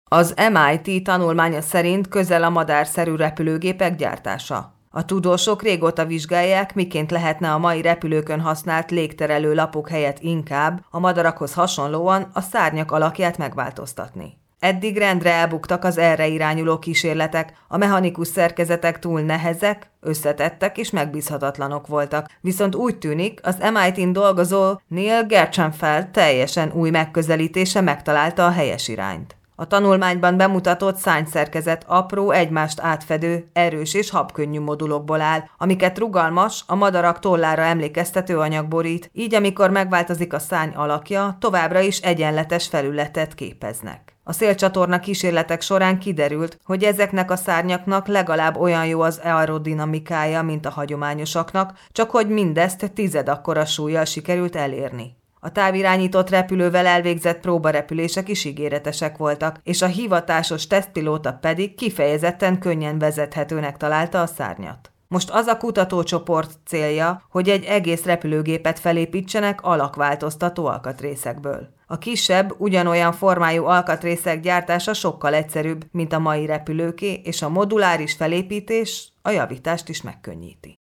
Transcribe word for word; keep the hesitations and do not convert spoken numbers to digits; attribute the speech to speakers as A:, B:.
A: Az em i té tanulmánya szerint közel a madárszerű repülőgépek gyártása. A tudósok régóta vizsgálják, miként lehetne a mai repülőkön használt légterelő lapok helyett inkább, a madarakhoz hasonlóan, a szárnyak alakját megváltoztatni. Eddig rendre elbuktak az erre irányuló kísérletek, a mechanikus szerkezetek túl nehezek, összetettek és megbízhatatlanok voltak, viszont úgy tűnik, az em i té-n dolgozó Neil Gershenfeld teljesen új megközelítése megtalálta a helyes irányt. A tanulmányban bemutatott szárnyszerkezet apró, egymást átfedő, erős és habkönnyű modulokból áll, amiket rugalmas, a madarak tollára emlékeztető anyag borít, így amikor megváltozik a szárny alakja, továbbra is egyenletes felületet képeznek. A szélcsatorna kísérletek során kiderült, hogy ezeknek a szárnyaknak legalább olyan jó az aerodinamikája, mint a hagyományosaknak, csak hogy mindezt tized akkora súllyal sikerült elérni. A távirányított repülővel elvégzett próbarepülések is ígéretesek voltak, és a hivatásos tesztpilóta pedig kifejezetten könnyen vezethetőnek találta a szárnyat. Most az a kutatócsoport célja, hogy egy egész repülőgépet felépítsenek alakváltoztató alkatrészekből. A kisebb, ugyanolyan formájú alkatrészek gyártása sokkal egyszerűbb, mint a mai repülőké, és a moduláris felépítés a javítást is megkönnyíti.